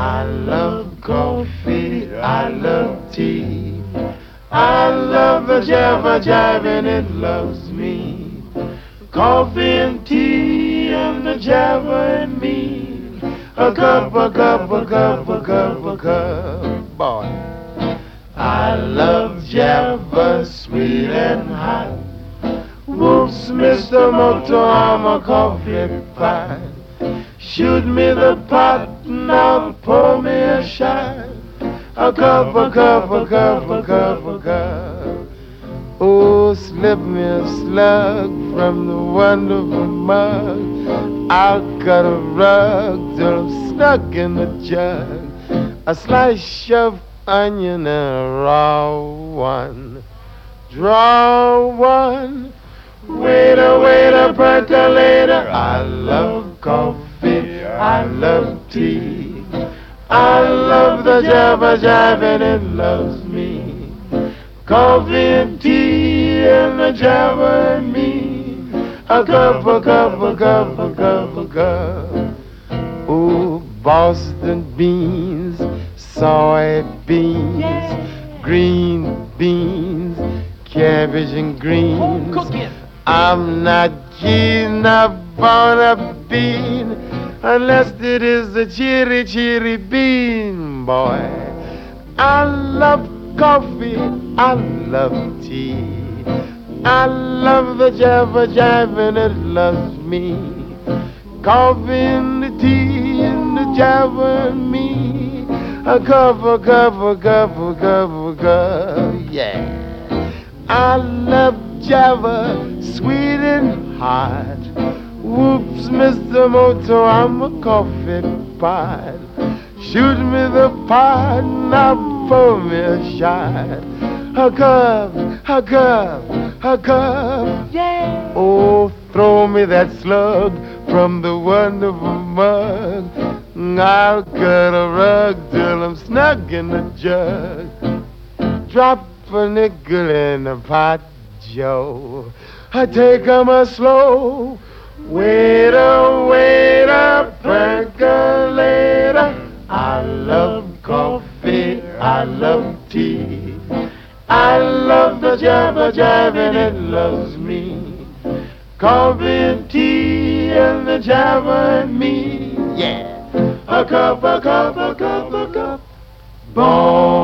I love coffee, I love tea. I love the jabber jive and it loves me. Coffee and tea and the jabber and me. A cup, a cup, a cup, a cup, a cup. Boy, I love jabber sweet and hot. Whoops, Mr. Moto, I'm a coffee pot. Shoot me the pot, now pour me a shot. A cup, a cup, a cup, a cup, a cup. Oh, slip me a slug from the wonderful mug. I'll cut a rug till I'm stuck in the jug. A slice of onion and a raw one. Draw one. Waiter, waiter, percolator. I love coffee, I love tea. I love the jabber jive and it loves me. Coffee and tea and the jabber and me. A cup, a cup, a cup, a cup, a cup. Oh, Boston beans, soybeans, green beans, cabbage and greens. I'm not keen upon a bean unless it is a cheery, cheery bean, boy. I love coffee, I love tea. I love the jabber jive and it loves me. Coffee and the tea and the jabber and me. A cup, a cup, a cup, a cup, a cup, yeah. I love Java, sweet and hot. Whoops, Mr. Moto, I'm a coffee pot. Shoot me the pot, now pour me a shot. A cup, a cup, a cup, yeah. Oh, throw me that slug from the wonderful mug. I'll cut a rug till I'm snug in the jug. Drop a nickel in the pot, Joe. I take 'em a slow. Waiter, waiter, percolator. I love coffee, I love tea. I love the jabber jive and it loves me. Coffee and tea and the jabber and me. Yeah. A cup, a cup, a cup, a cup. Bon.